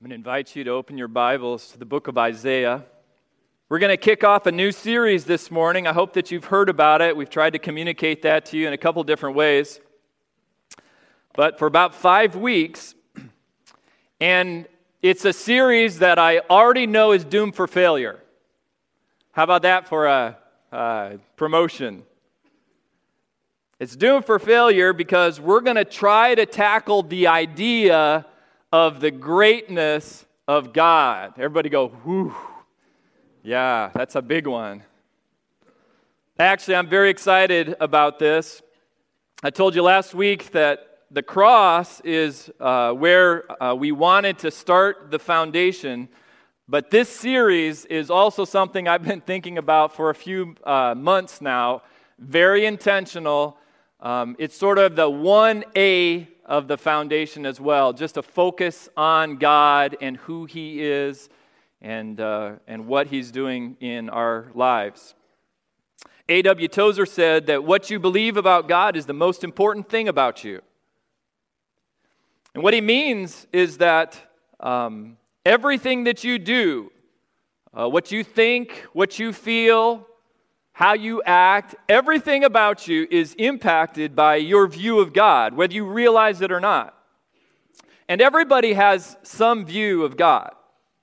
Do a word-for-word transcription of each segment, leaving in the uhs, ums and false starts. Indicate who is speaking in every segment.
Speaker 1: I'm going to invite you to open your Bibles to the book of Isaiah. We're going to kick off a new series this morning. I hope that you've heard about it. We've tried to communicate that to you in a couple different ways. But for about five weeks, and it's a series that I already know is doomed for failure. How about that for a, a promotion? It's doomed for failure because we're going to try to tackle the idea of the greatness of God. Everybody go, whew. Yeah, that's a big one. Actually, I'm very excited about this. I told you last week that the cross is uh, where uh, we wanted to start the foundation, but this series is also something I've been thinking about for a few uh, months now. Very intentional. Um, it's sort of the one A of the foundation as well, just to focus on God and who He is and uh, and what He's doing in our lives. A W Tozer said that what you believe about God is the most important thing about you. And what he means is that um, everything that you do, uh, what you think, what you feel, how you act, everything about you is impacted by your view of God, whether you realize it or not. And everybody has some view of God.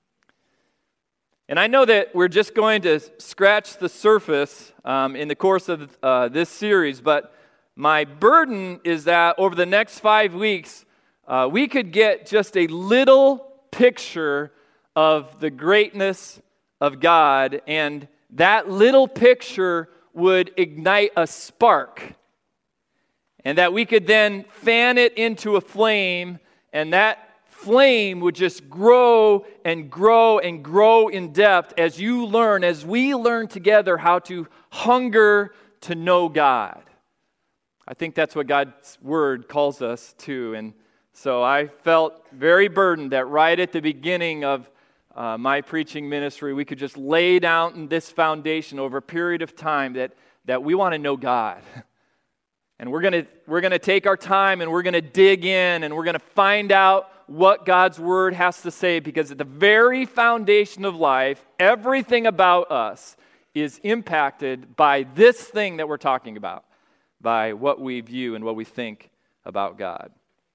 Speaker 1: And I know that we're just going to scratch the surface um, in the course of uh, this series, but my burden is that over the next five weeks, uh, we could get just a little picture of the greatness of God, and that little picture would ignite a spark, and that we could then fan it into a flame, and that flame would just grow and grow and grow in depth as you learn, as we learn together how to hunger to know God. I think that's what God's Word calls us to, and so I felt very burdened that right at the beginning of Uh, my preaching ministry, we could just lay down this foundation over a period of time that, that we want to know God. And we're going to we're going to take our time and we're going to dig in and we're going to find out what God's Word has to say, because at the very foundation of life, everything about us is impacted by this thing that we're talking about, by what we view and what we think about God.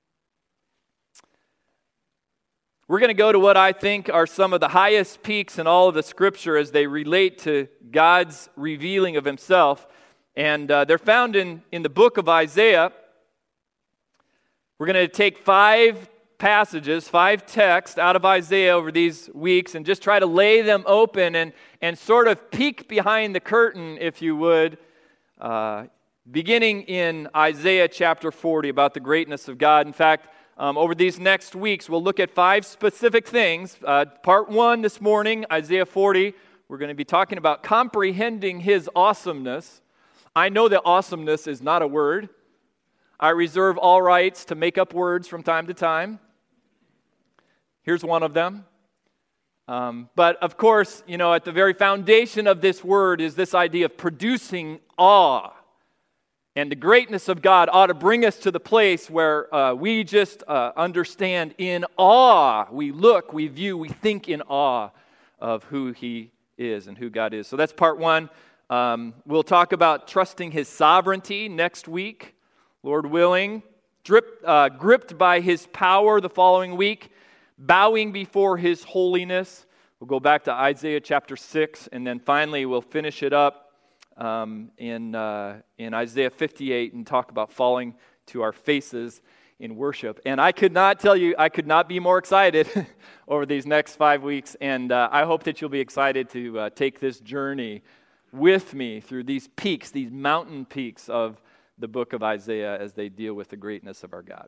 Speaker 1: We're going to go to what I think are some of the highest peaks in all of the Scripture as they relate to God's revealing of Himself. And uh, they're found in, in the book of Isaiah. We're going to take five passages, five texts out of Isaiah over these weeks and just try to lay them open and, and sort of peek behind the curtain, if you would, uh, beginning in Isaiah chapter forty about the greatness of God. In fact, Um, over these next weeks, we'll look at five specific things. Uh, part one this morning, Isaiah forty, we're going to be talking about comprehending His awesomeness. I know that awesomeness is not a word. I reserve all rights to make up words from time to time. Here's one of them. Um, but of course, you know, at the very foundation of this word is this idea of producing awe. And the greatness of God ought to bring us to the place where uh, we just uh, understand in awe. We look, we view, we think in awe of who He is and who God is. So that's part one. Um, we'll talk about trusting His sovereignty next week, Lord willing. Drip, uh, gripped by His power the following week. Bowing before His holiness. We'll go back to Isaiah chapter six. And then finally we'll finish it up Um, in uh, in Isaiah fifty-eight and talk about falling to our faces in worship. And I could not tell you, I could not be more excited over these next five weeks. And uh, I hope that you'll be excited to uh, take this journey with me through these peaks, these mountain peaks of the book of Isaiah as they deal with the greatness of our God.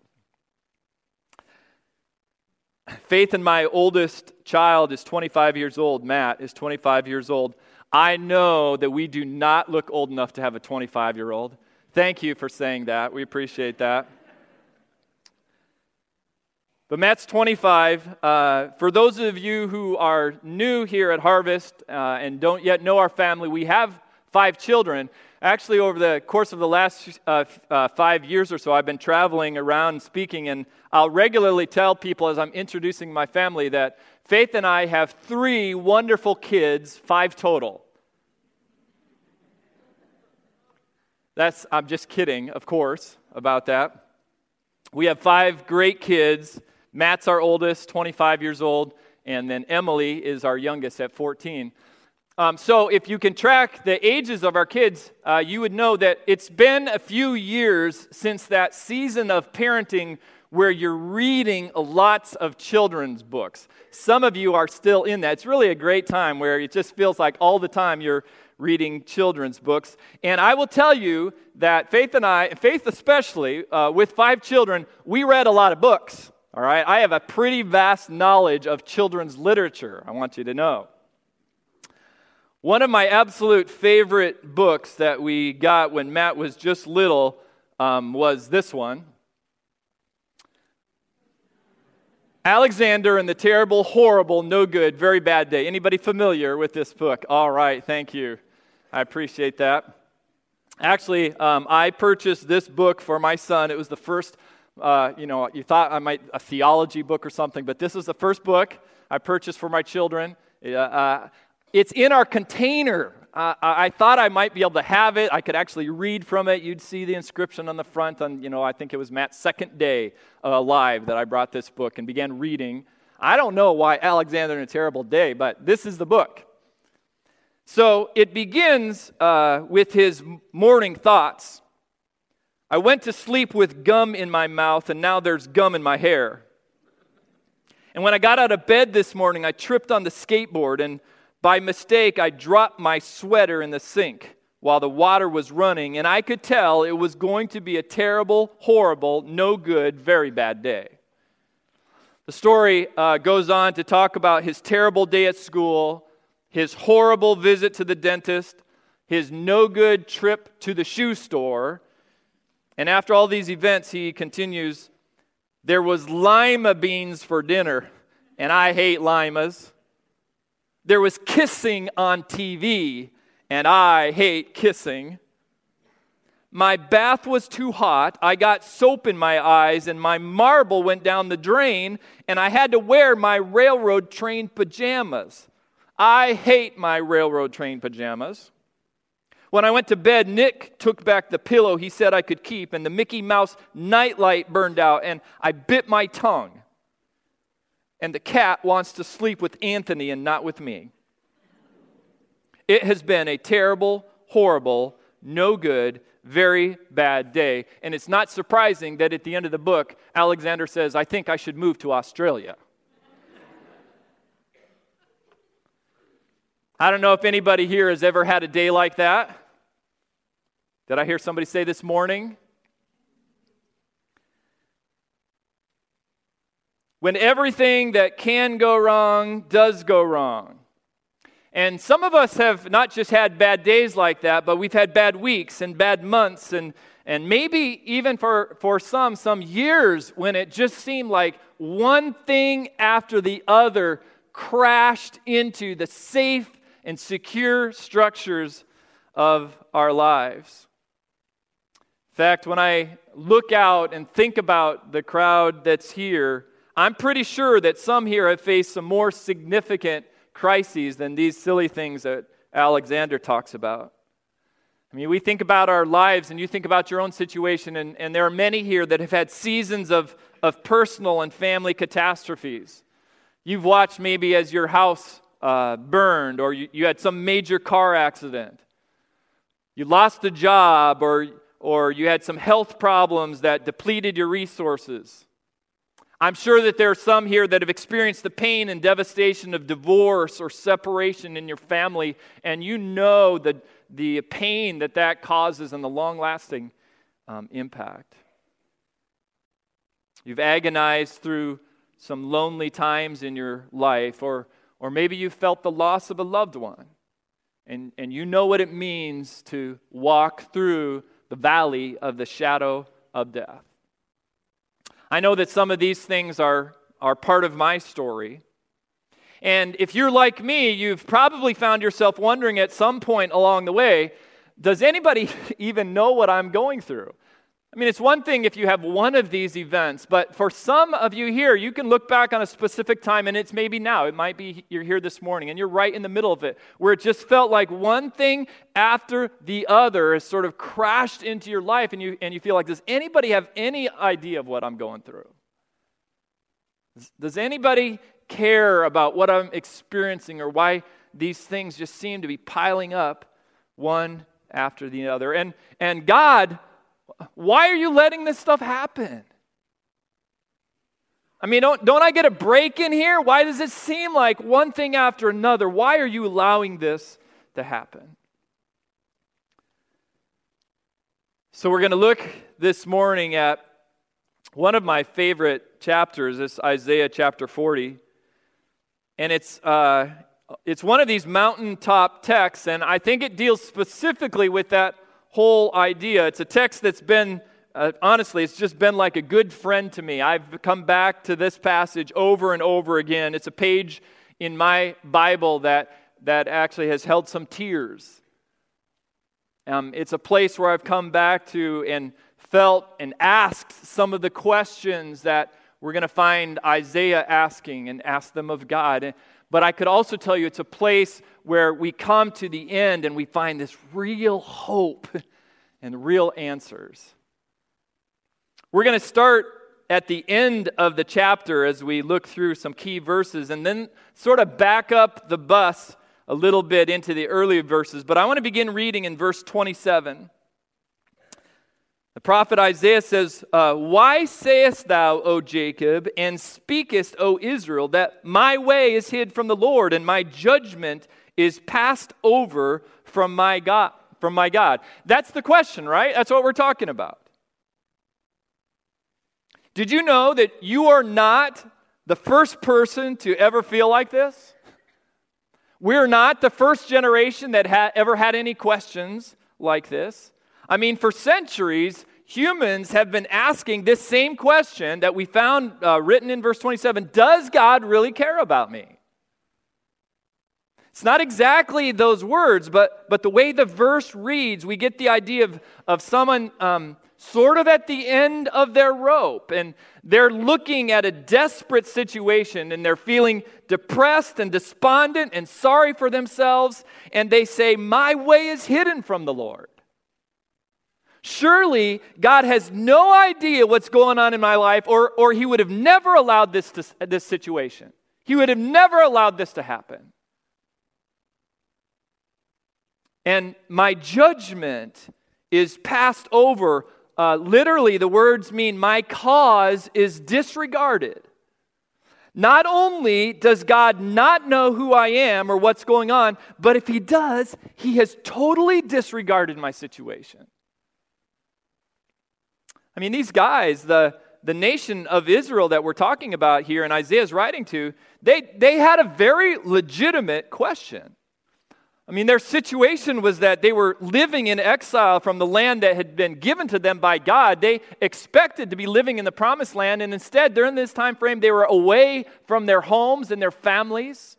Speaker 1: Faith in my oldest child is twenty-five years old. Matt is twenty-five years old. I know that we do not look old enough to have a twenty-five-year-old. Thank you for saying that. We appreciate that. But Matt's twenty-five. Uh, for those of you who are new here at Harvest uh, and don't yet know our family, we have five children. Actually, over the course of the last uh, uh, five years or so, I've been traveling around speaking, and I'll regularly tell people as I'm introducing my family that Faith and I have three wonderful kids, five total. That's, I'm just kidding, of course, about that. We have five great kids. Matt's our oldest, twenty-five years old, and then Emily is our youngest at fourteen. Um, so if you can track the ages of our kids, uh, you would know that it's been a few years since that season of parenting where you're reading lots of children's books. Some of you are still in that. It's really a great time where it just feels like all the time you're reading children's books. And I will tell you that Faith and I, Faith especially, uh, with five children, we read a lot of books. All right, I have a pretty vast knowledge of children's literature, I want you to know. One of my absolute favorite books that we got when Matt was just little um, was this one. Alexander and the Terrible, Horrible, No Good, Very Bad Day. Anybody familiar with this book? All right, thank you. I appreciate that. Actually, um, I purchased this book for my son. It was the first, uh, you know, you thought I might, a theology book or something, but this was the first book I purchased for my children. Uh, uh, It's in our container. Uh, I thought I might be able to have it. I could actually read from it. You'd see the inscription on the front. On, you know, I think it was Matt's second day uh, alive that I brought this book and began reading. I don't know why Alexander and a Terrible Day, but this is the book. So it begins uh, with his morning thoughts. I went to sleep with gum in my mouth, and now there's gum in my hair. And when I got out of bed this morning, I tripped on the skateboard, and by mistake, I dropped my sweater in the sink while the water was running, and I could tell it was going to be a terrible, horrible, no good, very bad day. The story uh, goes on to talk about his terrible day at school, his horrible visit to the dentist, his no good trip to the shoe store, and after all these events, he continues, there was lima beans for dinner, and I hate limas. There was kissing on T V, and I hate kissing. My bath was too hot. I got soap in my eyes, and my marble went down the drain, and I had to wear my railroad train pajamas. I hate my railroad train pajamas. When I went to bed, Nick took back the pillow he said I could keep, and the Mickey Mouse nightlight burned out, and I bit my tongue. And the cat wants to sleep with Anthony and not with me. It has been a terrible, horrible, no good, very bad day. And it's not surprising that at the end of the book, Alexander says, I think I should move to Australia. I don't know if anybody here has ever had a day like that. Did I hear somebody say this morning? When everything that can go wrong does go wrong. And some of us have not just had bad days like that, but we've had bad weeks and bad months and, and maybe even for, for some, some years when it just seemed like one thing after the other crashed into the safe and secure structures of our lives. In fact, when I look out and think about the crowd that's here, I'm pretty sure that some here have faced some more significant crises than these silly things that Alexander talks about. I mean, we think about our lives, and you think about your own situation, and, and there are many here that have had seasons of, of personal and family catastrophes. You've watched maybe as your house uh, burned, or you, you had some major car accident. You lost a job, or, or you had some health problems that depleted your resources. I'm sure that there are some here that have experienced the pain and devastation of divorce or separation in your family, and you know the, the pain that that causes and the long-lasting um, impact. You've agonized through some lonely times in your life, or, or maybe you felt the loss of a loved one, and, and you know what it means to walk through the valley of the shadow of death. I know that some of these things are, are part of my story. And if you're like me, you've probably found yourself wondering at some point along the way, does anybody even know what I'm going through? I mean, it's one thing if you have one of these events, but for some of you here, you can look back on a specific time, and it's maybe now. It might be you're here this morning, and you're right in the middle of it, where it just felt like one thing after the other has sort of crashed into your life, and you and you feel like, does anybody have any idea of what I'm going through? Does, does anybody care about what I'm experiencing or why these things just seem to be piling up one after the other? And and God, why are you letting this stuff happen? I mean, don't, don't I get a break in here? Why does it seem like one thing after another? Why are you allowing this to happen? So we're going to look this morning at one of my favorite chapters, this Isaiah chapter forty. And it's uh, it's one of these mountaintop texts, and I think it deals specifically with that whole idea. It's a text that's been, uh, honestly, it's just been like a good friend to me. I've come back to this passage over and over again. It's a page in my Bible that, that actually has held some tears. Um, it's a place where I've come back to and felt and asked some of the questions that we're going to find Isaiah asking and ask them of God. But I could also tell you it's a place where we come to the end and we find this real hope and real answers. We're going to start at the end of the chapter as we look through some key verses and then sort of back up the bus a little bit into the earlier verses. But I want to begin reading in verse twenty-seven. The prophet Isaiah says, uh, Why sayest thou, O Jacob, and speakest, O Israel, that my way is hid from the Lord, and my judgment is passed over from my God? From my God. That's the question, right? That's what we're talking about. Did you know that you are not the first person to ever feel like this? We're not the first generation that ha- ever had any questions like this. I mean, for centuries, humans have been asking this same question that we found uh, written in verse twenty-seven. Does God really care about me? It's not exactly those words, but, but the way the verse reads, we get the idea of, of someone um, sort of at the end of their rope, and they're looking at a desperate situation, and they're feeling depressed and despondent and sorry for themselves, and they say, my way is hidden from the Lord. Surely God has no idea what's going on in my life, or, or he would have never allowed this, to, this situation. He would have never allowed this to happen. And my judgment is passed over. Uh, literally, the words mean my cause is disregarded. Not only does God not know who I am or what's going on, but if he does, he has totally disregarded my situation. I mean, these guys, the, the nation of Israel that we're talking about here and Isaiah's writing to, they, they had a very legitimate question. I mean, their situation was that they were living in exile from the land that had been given to them by God. They expected to be living in the promised land, and instead, during this time frame, they were away from their homes and their families.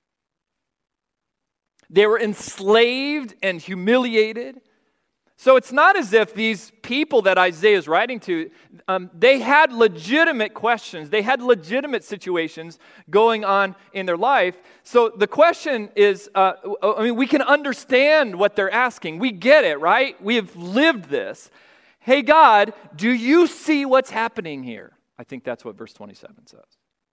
Speaker 1: They were enslaved and humiliated. So it's not as if these people that Isaiah is writing to, um, they had legitimate questions. They had legitimate situations going on in their life. So the question is, uh, I mean, we can understand what they're asking. We get it, right? We have lived this. Hey, God, do you see what's happening here? I think that's what verse twenty-seven says.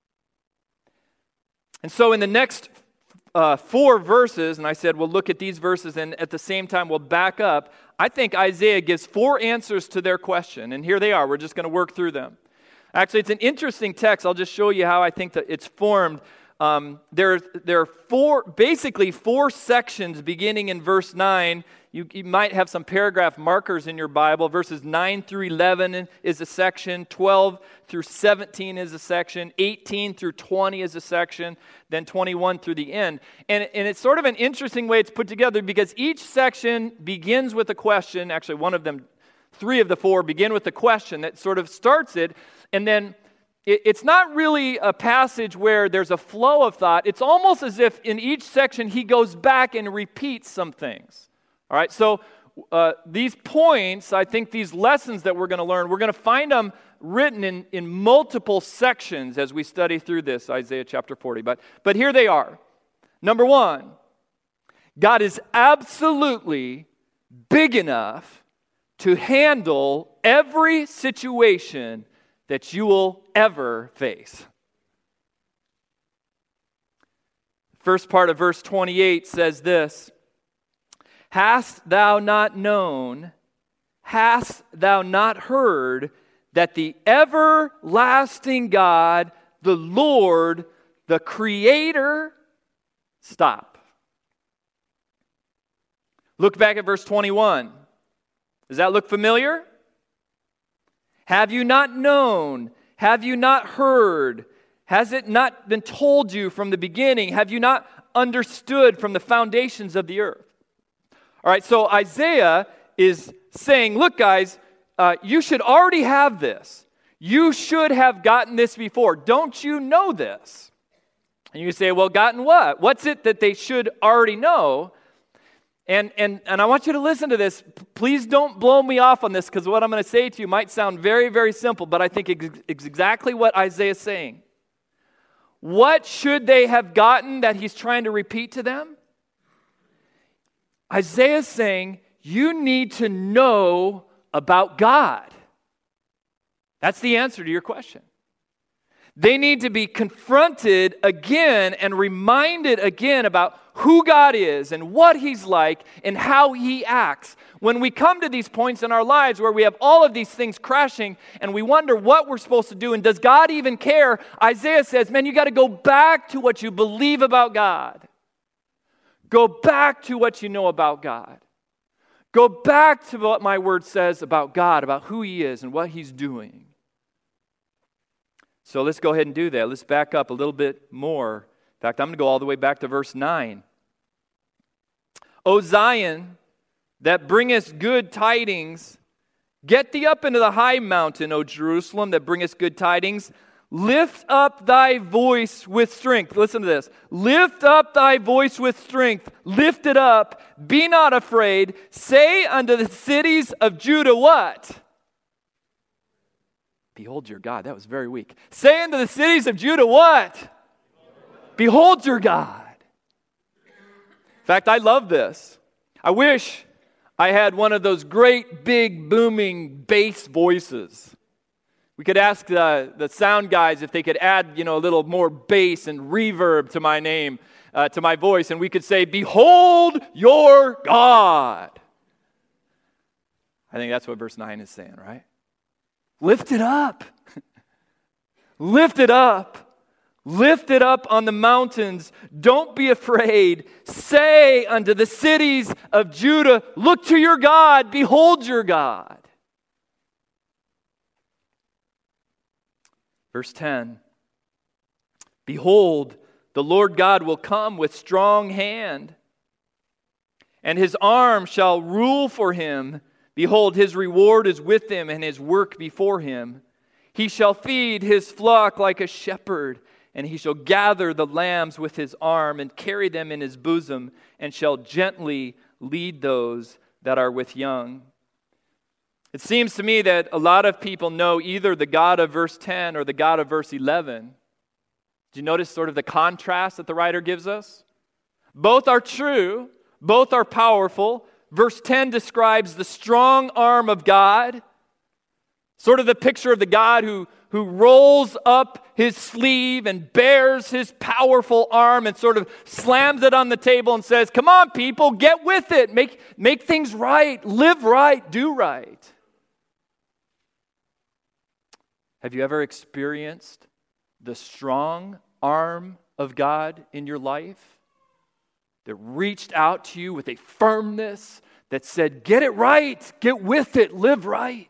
Speaker 1: And so in the next uh, four verses, and I said we'll look at these verses and at the same time we'll back up, I think Isaiah gives four answers to their question, and here they are. We're just going to work through them. Actually, it's an interesting text. I'll just show you how I think that it's formed. Um, there, there are four, basically four sections beginning in verse nine. You, you might have some paragraph markers in your Bible. Verses nine through eleven is a section. twelve through seventeen is a section. eighteen through twenty is a section. Then twenty-one through the end. And, and it's sort of an interesting way it's put together because each section begins with a question. Actually, one of them, three of the four begin with a question that sort of starts it. And then it, it's not really a passage where there's a flow of thought. It's almost as if in each section he goes back and repeats some things. All right, so uh, these points, I think these lessons that we're going to learn, we're going to find them written in, in multiple sections as we study through this, Isaiah chapter forty. But, but here they are. Number one, God is absolutely big enough to handle every situation that you will ever face. First part of verse twenty-eight says this, "Hast thou not known, hast thou not heard, that the everlasting God, the Lord, the Creator," stop. Look back at verse twenty-one. Does that look familiar? "Have you not known? Have you not heard? Has it not been told you from the beginning? Have you not understood from the foundations of the earth?" All right, so Isaiah is saying, look, guys, uh, you should already have this. You should have gotten this before. Don't you know this? And you say, well, gotten what? What's it that they should already know? And, and, and I want you to listen to this. P- Please don't blow me off on this, because what I'm going to say to you might sound very, very simple, but I think it's ex- exactly what Isaiah is saying. What should they have gotten that he's trying to repeat to them? Isaiah is saying, you need to know about God. That's the answer to your question. They need to be confronted again and reminded again about who God is and what He's like and how He acts. When we come to these points in our lives where we have all of these things crashing and we wonder what we're supposed to do and does God even care, Isaiah says, man, you got to go back to what you believe about God. Go back to what you know about God. Go back to what my word says about God, about who He is and what He's doing. So let's go ahead and do that. Let's back up a little bit more. In fact, I'm going to go all the way back to verse nine. "O Zion, that bringest good tidings, get thee up into the high mountain, O Jerusalem, that bringest good tidings. Lift up thy voice with strength." Listen to this. "Lift up thy voice with strength. Lift it up. Be not afraid. Say unto the cities of Judah," what? "Behold your God." That was very weak. "Say unto the cities of Judah," what? "Behold your God." In fact, I love this. I wish I had one of those great, big, booming bass voices. We could ask the, the sound guys if they could add, you know, a little more bass and reverb to my name, uh, to my voice, and we could say, "Behold your God." I think that's what verse nine is saying, right? Lift it up. Lift it up. Lift it up on the mountains. Don't be afraid. Say unto the cities of Judah, look to your God. Behold your God. Verse ten. "Behold, the Lord God will come with strong hand, and His arm shall rule for Him. Behold, His reward is with Him, and His work before Him. He shall feed His flock like a shepherd, and He shall gather the lambs with His arm, and carry them in His bosom, and shall gently lead those that are with young." It seems to me that a lot of people know either the God of verse ten or the God of verse eleven. Do you notice sort of the contrast that the writer gives us? Both are true, both are powerful. Verse ten describes the strong arm of God, sort of the picture of the God who, who rolls up His sleeve and bears His powerful arm and sort of slams it on the table and says, "Come on, people, get with it. Make, make things right. Live right. Do right." Have you ever experienced the strong arm of God in your life that reached out to you with a firmness that said, "Get it right, get with it, live right"?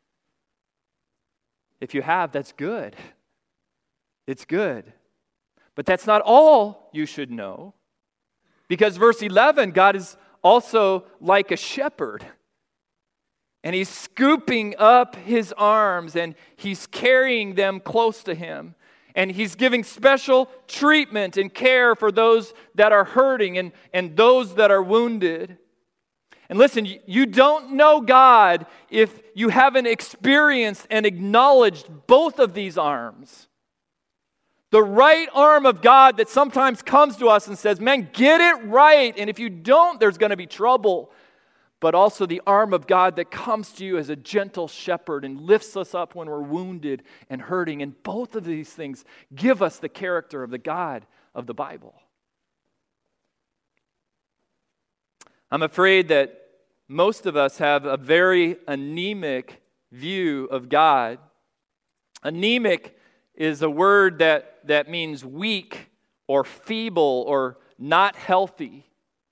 Speaker 1: If you have, that's good. It's good. But that's not all you should know. Because verse eleven, God is also like a shepherd. And He's scooping up His arms and He's carrying them close to Him. And He's giving special treatment and care for those that are hurting and, and those that are wounded. And listen, you don't know God if you haven't experienced and acknowledged both of these arms. The right arm of God that sometimes comes to us and says, man, get it right. And if you don't, there's going to be trouble. But also the arm of God that comes to you as a gentle shepherd and lifts us up when we're wounded and hurting. And both of these things give us the character of the God of the Bible. I'm afraid that most of us have a very anemic view of God. Anemic is a word that, that means weak or feeble or not healthy.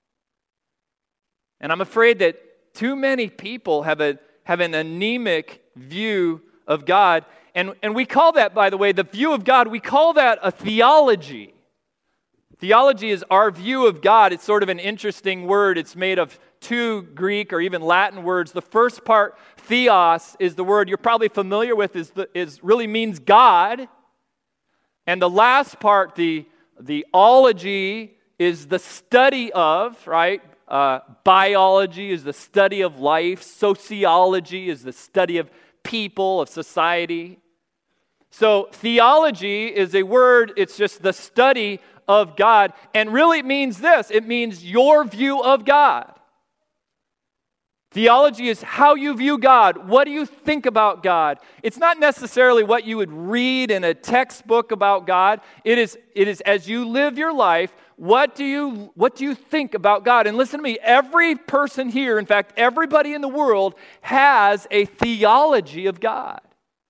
Speaker 1: And I'm afraid that too many people have a have an anemic view of God. And, and we call that, by the way, the view of God, we call that a theology. Theology is our view of God. It's sort of an interesting word. It's made of two Greek or even Latin words. The first part, theos, is the word you're probably familiar with, is, the, is really means God. And the last part, the, the ology, is the study of, right? Uh, biology is the study of life. Sociology is the study of people, of society. So theology is a word, it's just the study of God. And really it means this, it means your view of God. Theology is how you view God. What do you think about God? It's not necessarily what you would read in a textbook about God. It is, it is as you live your life, what do you, what do you think about God? And listen to me, every person here, in fact, everybody in the world has a theology of God.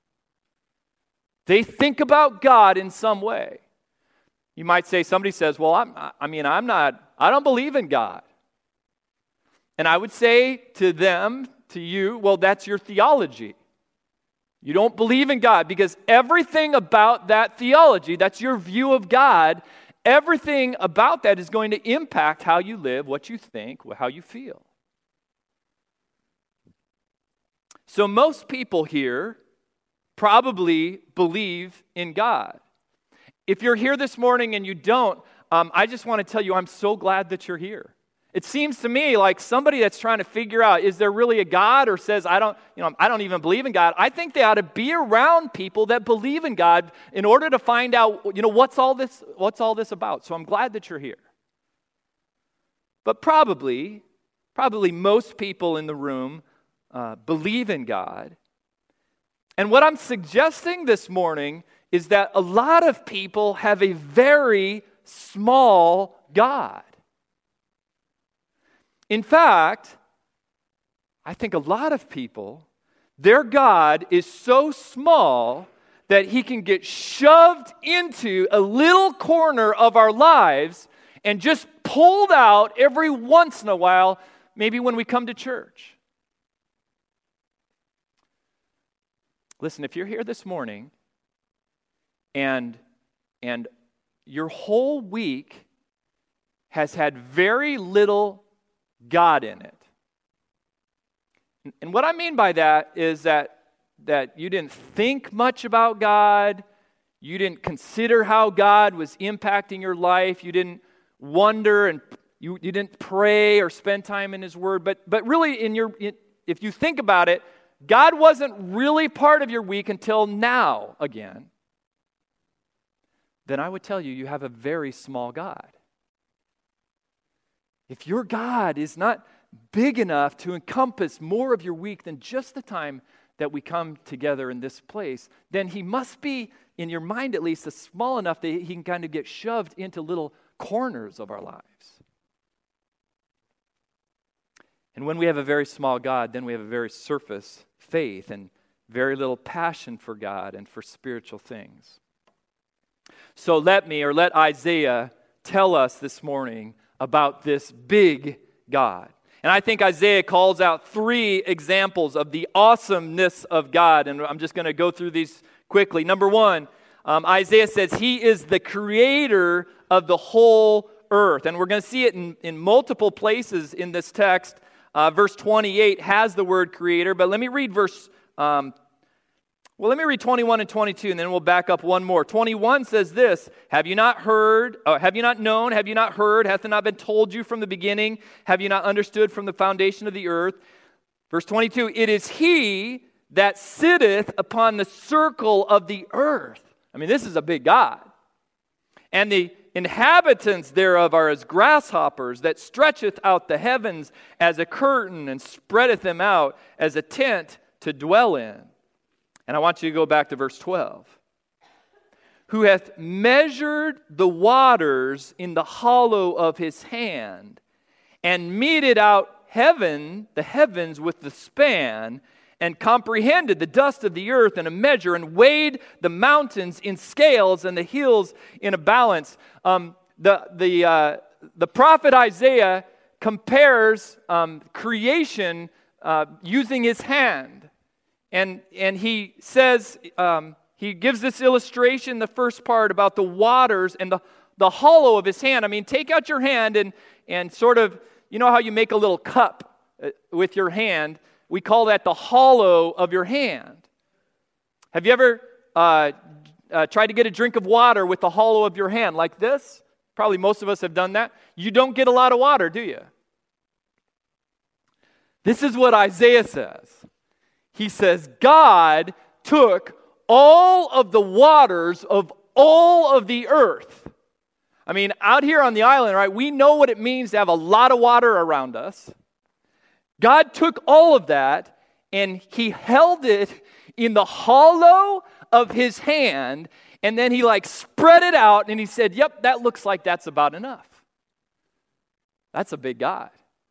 Speaker 1: They think about God in some way. You might say, somebody says, well, I'm, I mean, I'm not, I don't believe in God. And I would say to them, to you, well, that's your theology. You don't believe in God because everything about that theology, that's your view of God, everything about that is going to impact how you live, what you think, how you feel. So most people here probably believe in God. If you're here this morning and you don't, um, I just want to tell you I'm so glad that you're here. It seems to me like somebody that's trying to figure out, is there really a God, or says, I don't, you know, I don't even believe in God. I think they ought to be around people that believe in God in order to find out, you know, what's all this, what's all this about. So I'm glad that you're here. But probably, probably most people in the room uh, believe in God. And what I'm suggesting this morning is that a lot of people have a very small God. In fact, I think a lot of people, their God is so small that he can get shoved into a little corner of our lives and just pulled out every once in a while, maybe when we come to church. Listen, if you're here this morning and, and your whole week has had very little God in it. And what I mean by that is that, that you didn't think much about God, you didn't consider how God was impacting your life, you didn't wonder and you, you didn't pray or spend time in His Word, but, but really in your, in, if you think about it, God wasn't really part of your week until now again, then I would tell you, you have a very small God. If your God is not big enough to encompass more of your week than just the time that we come together in this place, then He must be, in your mind at least, small enough that He can kind of get shoved into little corners of our lives. And when we have a very small God, then we have a very surface faith and very little passion for God and for spiritual things. So let me, or let Isaiah tell us this morning about this big God. And I think Isaiah calls out three examples of the awesomeness of God. And I'm just going to go through these quickly. Number one, um, Isaiah says He is the creator of the whole earth. And we're going to see it in, in multiple places in this text. Uh, verse twenty-eight has the word creator, but let me read verse um, Well, let me read twenty-one and twenty-two, and then we'll back up one more. twenty-one says this, have you not heard, uh, have you not known, have you not heard, hath it not been told you from the beginning, have you not understood from the foundation of the earth? Verse twenty-two, it is he that sitteth upon the circle of the earth. I mean, this is a big God. And the inhabitants thereof are as grasshoppers, that stretcheth out the heavens as a curtain, and spreadeth them out as a tent to dwell in. And I want you to go back to verse twelve. Who hath measured the waters in the hollow of his hand, and meted out heaven, the heavens with the span, and comprehended the dust of the earth in a measure, and weighed the mountains in scales and the hills in a balance. Um, the the uh, the prophet Isaiah compares um, creation uh, using his hand, and and he says um, he gives this illustration, the first part about the waters and the the hollow of his hand. I mean, take out your hand and and sort of, you know how you make a little cup with your hand. We call that the hollow of your hand. Have you ever uh, uh, tried to get a drink of water with the hollow of your hand like this? Probably most of us have done that. You don't get a lot of water, do you? This is what Isaiah says. He says, God took all of the waters of all of the earth. I mean, out here on the island, right, we know what it means to have a lot of water around us. God took all of that and he held it in the hollow of his hand, and then he like spread it out and he said, yep, that looks like that's about enough. That's a big God.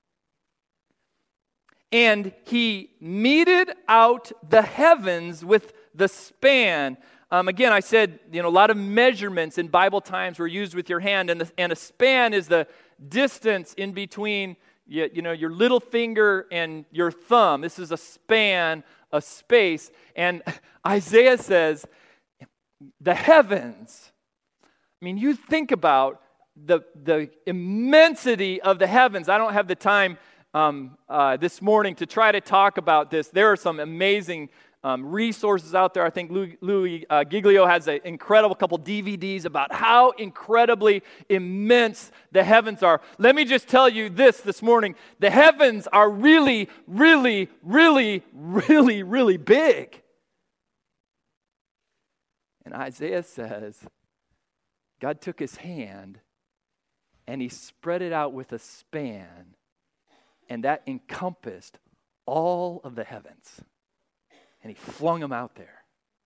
Speaker 1: And he meted out the heavens with the span. Um, again, I said, you know, a lot of measurements in Bible times were used with your hand, and, the, and a span is the distance in between You, you know, your little finger and your thumb. This is a span, a space. And Isaiah says, the heavens. I mean, you think about the, the immensity of the heavens. I don't have the time um, uh, this morning to try to talk about this. There are some amazing Um, resources out there. I think Louis, Louis uh, Giglio has an incredible couple D V Ds about how incredibly immense the heavens are. Let me just tell you this this morning. The heavens are really, really, really, really, really big. And Isaiah says, God took his hand and he spread it out with a span, and that encompassed all of the heavens. And he flung them out there.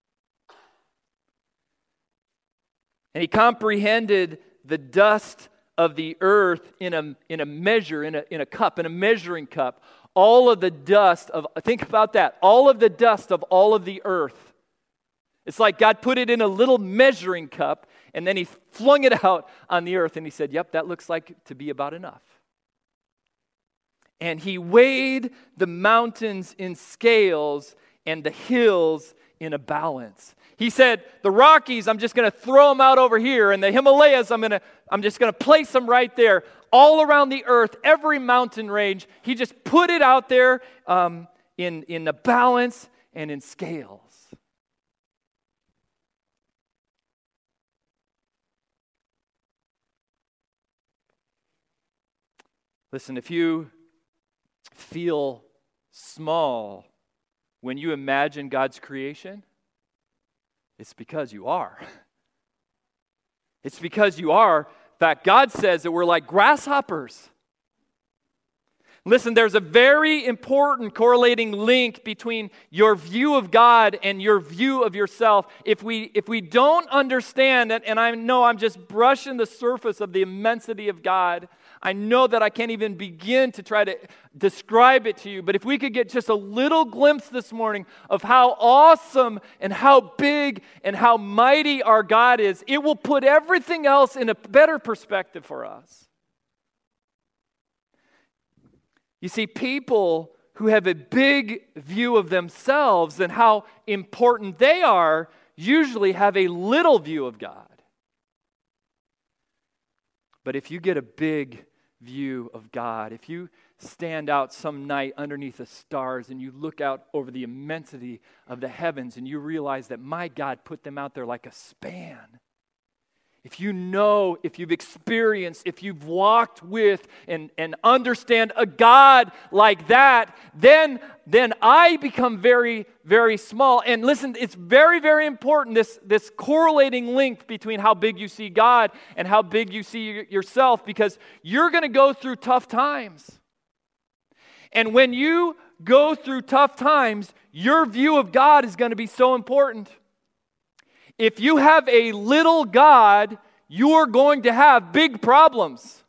Speaker 1: And he comprehended the dust of the earth in a, in a measure, in a, in a cup, in a measuring cup. All of the dust of, think about that, all of the dust of all of the earth. It's like God put it in a little measuring cup, and then he flung it out on the earth, and he said, yep, that looks like to be about enough. And he weighed the mountains in scales and the hills in a balance. He said, the Rockies, I'm just going to throw them out over here, and the Himalayas, I'm going to, I'm just going to place them right there. All around the earth, every mountain range, he just put it out there um, in, in a balance and in scales. Listen, if you feel small when you imagine God's creation, it's because you are. It's because you are. In fact, God says that we're like grasshoppers. Listen, there's a very important correlating link between your view of God and your view of yourself. If we if we don't understand it, and I know I'm just brushing the surface of the immensity of God, I know that I can't even begin to try to describe it to you, but if we could get just a little glimpse this morning of how awesome and how big and how mighty our God is, it will put everything else in a better perspective for us. You see, people who have a big view of themselves and how important they are usually have a little view of God. But if you get a big view of God. If you stand out some night underneath the stars and you look out over the immensity of the heavens and you realize that my God put them out there like a span. If you know, if you've experienced, if you've walked with and, and understand a God like that, then, then I become very, very small. And listen, it's very, very important, this, this correlating link between how big you see God and how big you see yourself, because you're going to go through tough times. And when you go through tough times, your view of God is going to be so important. If you have a little God, you are going to have big problems.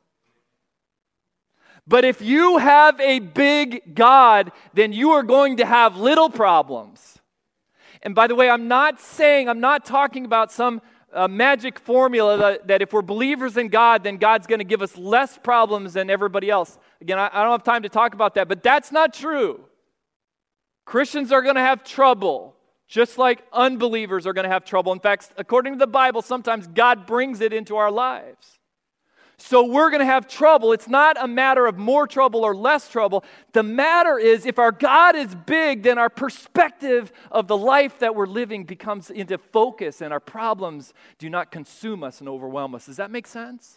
Speaker 1: But if you have a big God, then you are going to have little problems. And by the way, I'm not saying, I'm not talking about some uh, magic formula that, that if we're believers in God, then God's going to give us less problems than everybody else. Again, I, I don't have time to talk about that, but that's not true. Christians are going to have trouble. Just like unbelievers are going to have trouble. In fact, according to the Bible, sometimes God brings it into our lives. So we're going to have trouble. It's not a matter of more trouble or less trouble. The matter is, if our God is big, then our perspective of the life that we're living becomes into focus, and our problems do not consume us and overwhelm us. Does that make sense?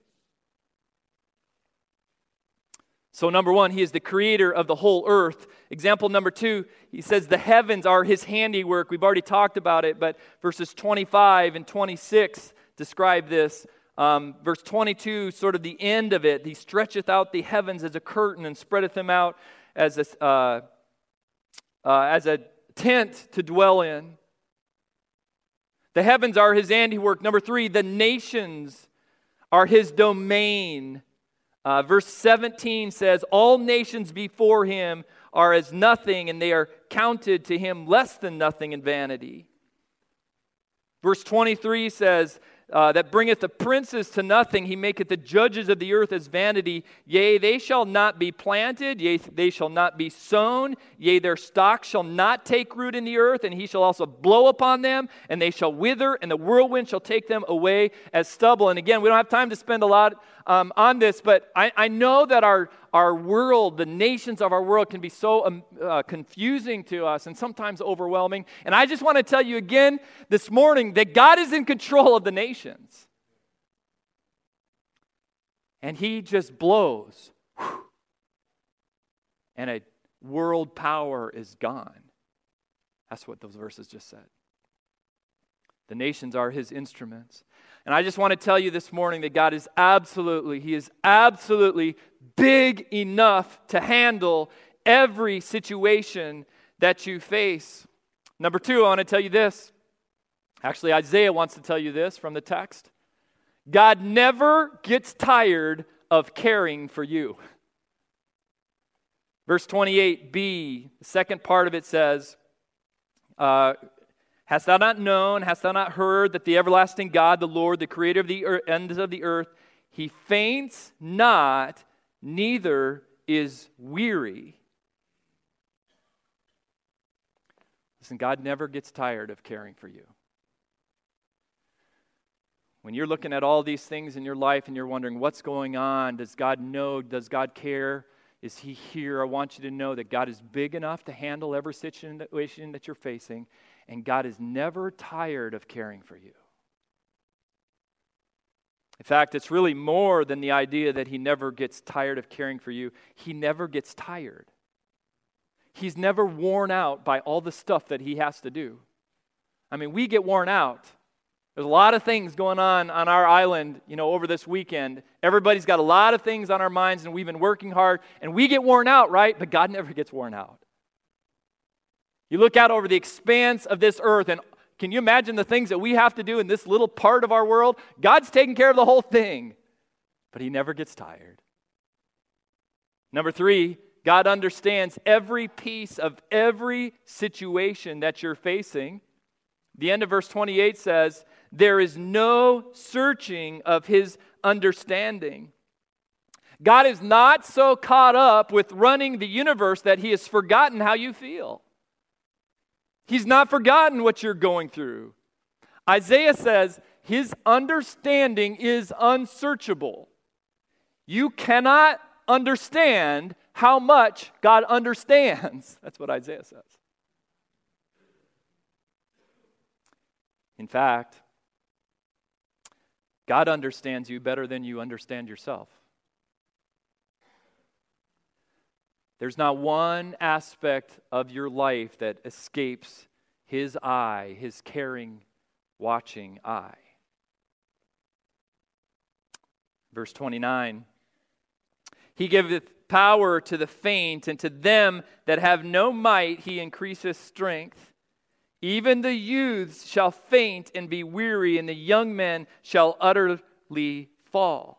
Speaker 1: So number one, he is the creator of the whole earth. Example number two, he says the heavens are his handiwork. We've already talked about it, but verses twenty-five and twenty-six describe this. Um, verse twenty-two, sort of the end of it, he stretcheth out the heavens as a curtain and spreadeth them out as a, uh, uh, as a tent to dwell in. The heavens are his handiwork. Number three, the nations are his domain. Uh, verse seventeen says, all nations before him are as nothing, and they are counted to him less than nothing in vanity. Verse twenty-three says, uh, that bringeth the princes to nothing, he maketh the judges of the earth as vanity. Yea, they shall not be planted, yea, they shall not be sown, yea, their stock shall not take root in the earth, and he shall also blow upon them, and they shall wither, and the whirlwind shall take them away as stubble. And again, we don't have time to spend a lot um, on this, but I, I know that our, our world, the nations of our world, can be so um, uh, confusing to us and sometimes overwhelming. And I just want to tell you again this morning that God is in control of the nations. And he just blows, whew, and a world power is gone. That's what those verses just said. The nations are his instruments. And I just want to tell you this morning that God is absolutely, he is absolutely big enough to handle every situation that you face. Number two, I want to tell you this. Actually, Isaiah wants to tell you this from the text. God never gets tired of caring for you. Verse twenty-eight b, the second part of it says, uh, hast thou not known, hast thou not heard that the everlasting God, the Lord, the creator of the earth, ends of the earth, he faints not, neither is weary. Listen, God never gets tired of caring for you. When you're looking at all these things in your life and you're wondering what's going on, does God know, does God care, is he here? I want you to know that God is big enough to handle every situation that you're facing, and God is never tired of caring for you. In fact, it's really more than the idea that he never gets tired of caring for you. He never gets tired. He's never worn out by all the stuff that he has to do. I mean, we get worn out. There's a lot of things going on on our island, you know, over this weekend. Everybody's got a lot of things on our minds, and we've been working hard, and we get worn out, right? But God never gets worn out. You look out over the expanse of this earth, and can you imagine the things that we have to do in this little part of our world? God's taking care of the whole thing, but he never gets tired. Number three, God understands every piece of every situation that you're facing. The end of verse twenty-eight says, there is no searching of his understanding. God is not so caught up with running the universe that he has forgotten how you feel. He's not forgotten what you're going through. Isaiah says his understanding is unsearchable. You cannot understand how much God understands. That's what Isaiah says. In fact, God understands you better than you understand yourself. There's not one aspect of your life that escapes His eye, His caring, watching eye. Verse twenty-nine, He giveth power to the faint, and to them that have no might He increaseth strength. Even the youths shall faint and be weary, and the young men shall utterly fall.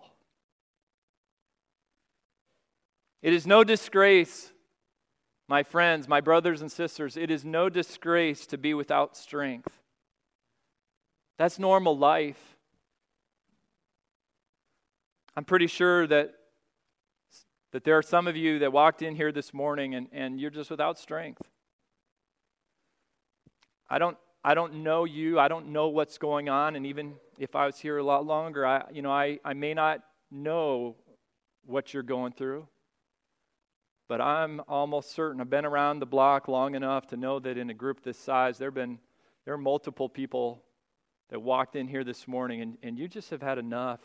Speaker 1: It is no disgrace, my friends, my brothers and sisters, it is no disgrace to be without strength. That's normal life. I'm pretty sure that, that there are some of you that walked in here this morning and, and you're just without strength. I don't I don't know you. I don't know what's going on. And even if I was here a lot longer, I you know, I, I may not know what you're going through. But I'm almost certain, I've been around the block long enough to know that in a group this size, there have been there are multiple people that walked in here this morning, and, and you just have had enough.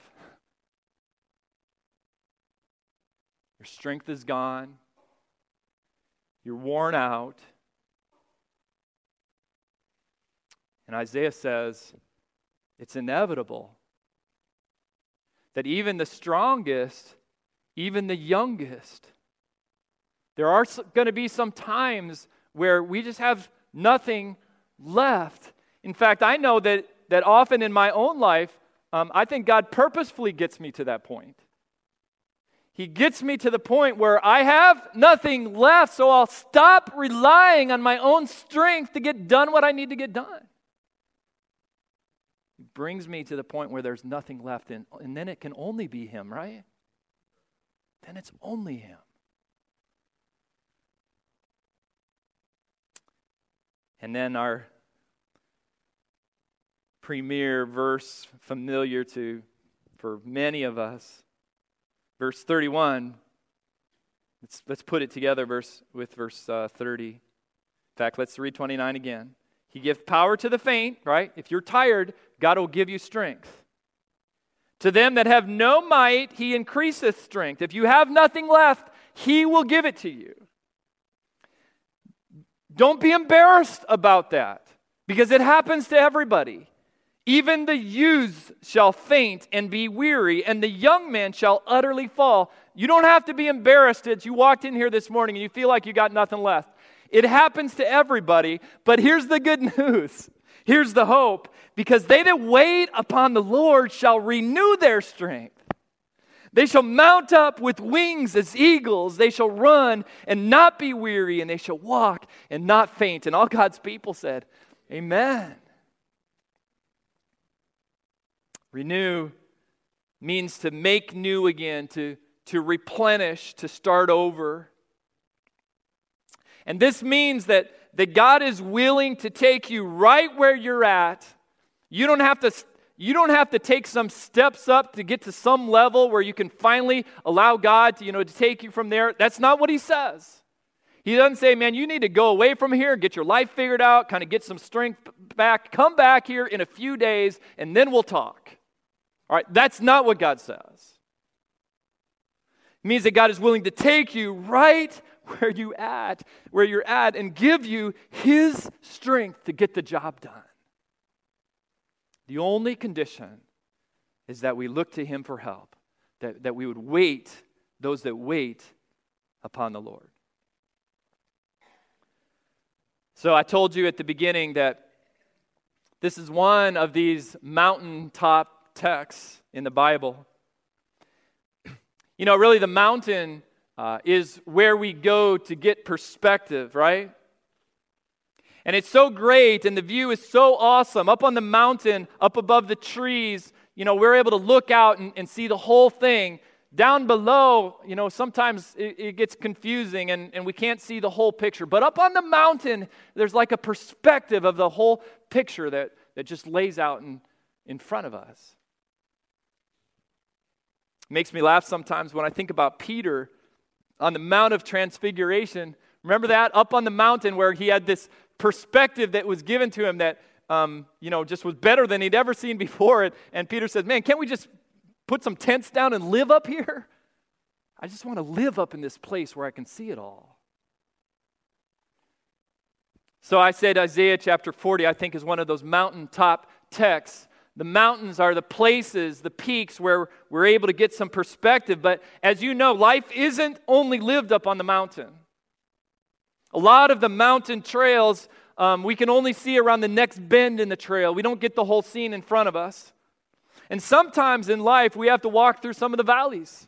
Speaker 1: Your strength is gone. You're worn out. And Isaiah says, it's inevitable that even the strongest, even the youngest, there are going to be some times where we just have nothing left. In fact, I know that, that often in my own life, um, I think God purposefully gets me to that point. He gets me to the point where I have nothing left, so I'll stop relying on my own strength to get done what I need to get done. He brings me to the point where there's nothing left, and, and then it can only be Him, right? Then it's only Him. And then our premier verse, familiar to for many of us, verse thirty-one. Let's let's put it together, verse with verse uh, thirty. In fact, let's read twenty-nine again. He gives power to the faint, right? If you're tired, God will give you strength. To them that have no might, He increaseth strength. If you have nothing left, He will give it to you. Don't be embarrassed about that, because it happens to everybody. Even the youths shall faint and be weary, and the young men shall utterly fall. You don't have to be embarrassed that you walked in here this morning and you feel like you got nothing left. It happens to everybody, but here's the good news. Here's the hope. Because they that wait upon the Lord shall renew their strength. They shall mount up with wings as eagles. They shall run and not be weary, and they shall walk and not faint. And all God's people said, Amen. Renew means to make new again, to, to replenish, to start over. And this means that, that God is willing to take you right where you're at. You don't have to, you don't have to take some steps up to get to some level where you can finally allow God to, you know, to take you from there. That's not what He says. He doesn't say, man, you need to go away from here, get your life figured out, kind of get some strength back, come back here in a few days, and then we'll talk. All right, that's not what God says. It means that God is willing to take you right where you at, where you're at, and give you His strength to get the job done. The only condition is that we look to Him for help, that, that we would wait, those that wait upon the Lord. So I told you at the beginning that this is one of these mountaintop texts in the Bible. You know, really the mountain uh, is where we go to get perspective, right? And it's so great, and the view is so awesome. Up on the mountain, up above the trees, you know, we're able to look out and, and see the whole thing. Down below, you know, sometimes it, it gets confusing and, and we can't see the whole picture. But up on the mountain, there's like a perspective of the whole picture that, that just lays out in, in front of us. It makes me laugh sometimes when I think about Peter on the Mount of Transfiguration. Remember that? Up on the mountain where he had this perspective that was given to him that, um, you know, just was better than he'd ever seen before. And, and Peter said, man, can't we just put some tents down and live up here? I just want to live up in this place where I can see it all. So I said Isaiah chapter forty, I think, is one of those mountaintop texts. The mountains are the places, the peaks where we're able to get some perspective. But as you know, life isn't only lived up on the mountain. A lot of the mountain trails, um, we can only see around the next bend in the trail. We don't get the whole scene in front of us. And sometimes in life, we have to walk through some of the valleys.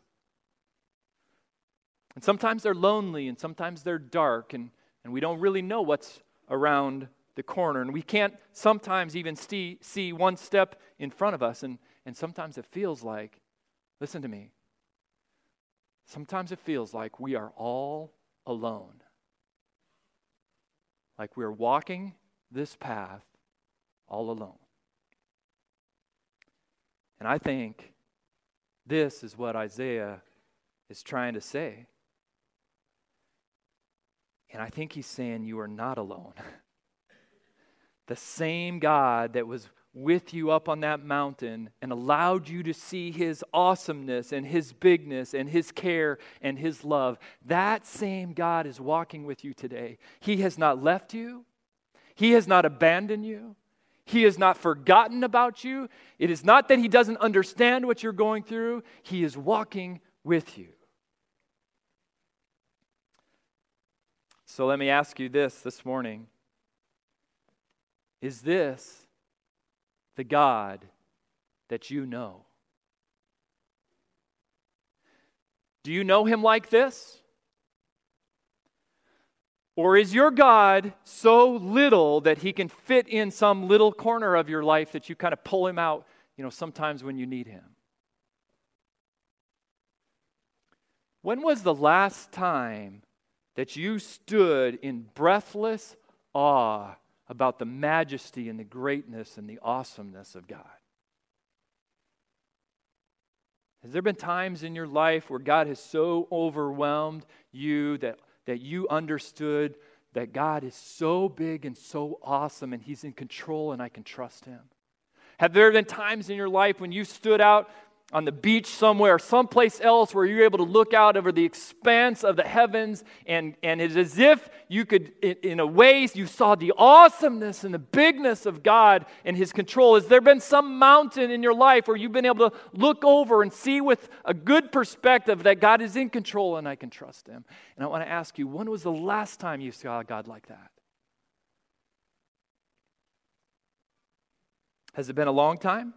Speaker 1: And sometimes they're lonely, and sometimes they're dark, and, and we don't really know what's around the corner. And we can't sometimes even see, see one step in front of us. And, and sometimes it feels like, listen to me, sometimes it feels like we are all alone. Like we're walking this path all alone. And I think this is what Isaiah is trying to say. And I think he's saying you are not alone. The same God that was with you up on that mountain and allowed you to see his awesomeness and his bigness and his care and his love, that same God is walking with you today. He has not left you. He has not abandoned you. He has not forgotten about you. It is not that he doesn't understand what you're going through. He is walking with you. So let me ask you this this morning. Is this the God that you know? Do you know him like this? Or is your God so little that he can fit in some little corner of your life that you kind of pull him out, you know, sometimes when you need him? When was the last time that you stood in breathless awe about the majesty and the greatness and the awesomeness of God? Has there been times in your life where God has so overwhelmed you that, that you understood that God is so big and so awesome and he's in control and I can trust him? Have there been times in your life when you stood out on the beach somewhere, someplace else where you're able to look out over the expanse of the heavens and, and it's as if you could, in, in a way, you saw the awesomeness and the bigness of God and his control? Has there been some mountain in your life where you've been able to look over and see with a good perspective that God is in control and I can trust him? And I want to ask you, when was the last time you saw God like that? Has it been a long time?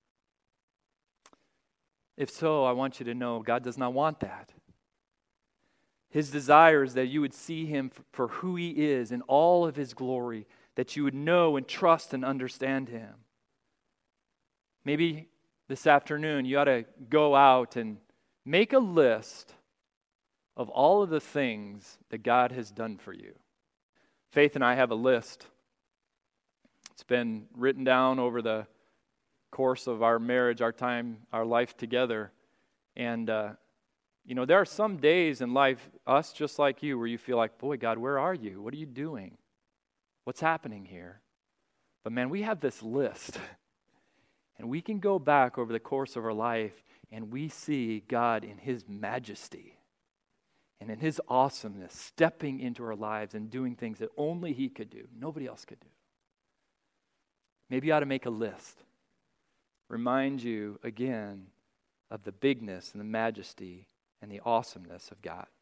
Speaker 1: If so, I want you to know God does not want that. His desire is that you would see him for who he is in all of his glory, that you would know and trust and understand him. Maybe this afternoon you ought to go out and make a list of all of the things that God has done for you. Faith and I have a list. It's been written down over the course of our marriage, our time, our life together. And, uh, you know, there are some days in life, us just like you, where you feel like, boy, God, where are you? What are you doing? What's happening here? But man, we have this list. And we can go back over the course of our life and we see God in his majesty and in his awesomeness stepping into our lives and doing things that only he could do, nobody else could do. Maybe you ought to make a list. Remind you again of the bigness and the majesty and the awesomeness of God.